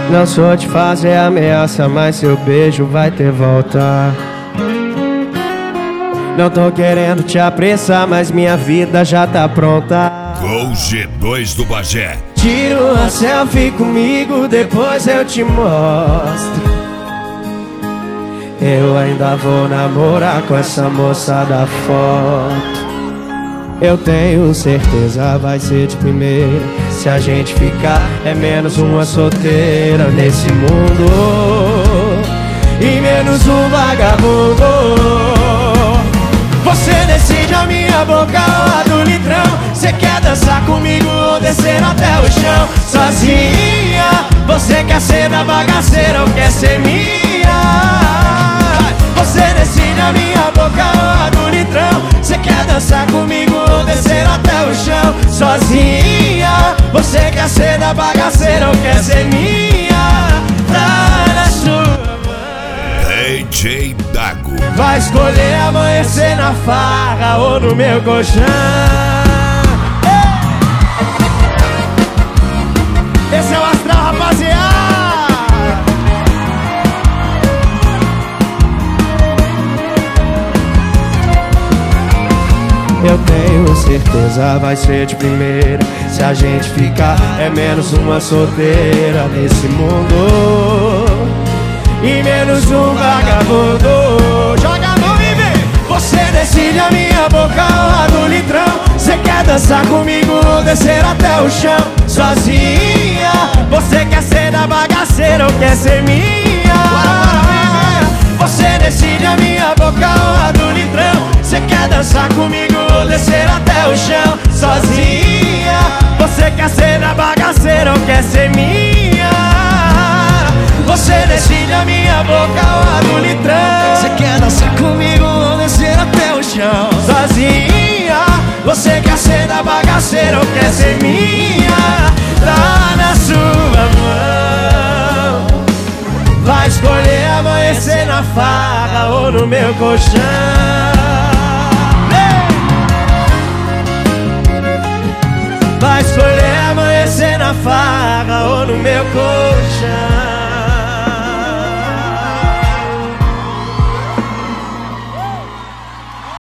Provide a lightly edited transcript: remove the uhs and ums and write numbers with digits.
Não sou de fazer ameaça, mas seu beijo vai ter volta. Não tô querendo te apressar, mas minha vida já tá pronta. Gol G2 do Bagé. Tira uma selfie comigo, depois eu te mostro. Eu ainda vou namorar com essa moça da foto. Eu tenho certeza vai ser de primeira. Se a gente ficar, é menos uma solteira nesse mundo e menos um vagabundo. Você decide a minha boca ou a do litrão. Você quer dançar comigo ou descer até o chão? Sozinha, você quer ser da bagaceira ou quer ser minha? Você decide a minha boca ou a do litrão. Você quer dançar comigo ou descer até o chão? Sozinha, você quer ser da bagaceira ou quer ser minha? Tá na sua mão. DJ Dago. Vai escolher amanhecer na farra ou no meu colchão. Esse é o astral, rapaziada. Eu tenho certeza vai ser de primeira. Se a gente ficar, é menos uma solteira nesse mundo e menos um vagabundo. Joga a mão e vem. Você decide a minha boca ou a do litrão. Você quer dançar comigo ou descer até o chão? Sozinha, você quer ser da bagaceira ou quer ser minha? Você decide a minha boca ou a do litrão. Você quer dançar comigo ou descer até o chão? Sozinha, você quer ser da bagaceira ou quer ser minha? Você decide a minha boca ou a do litrão. Você quer dançar comigo ou descer até o chão? Sozinha, você quer ser da bagaceira ou quer ser minha? Tá na sua mão. Vai escolher amanhecer na farra ou no meu colchão. Vai escolher amanhecer na farra ou no meu colchão.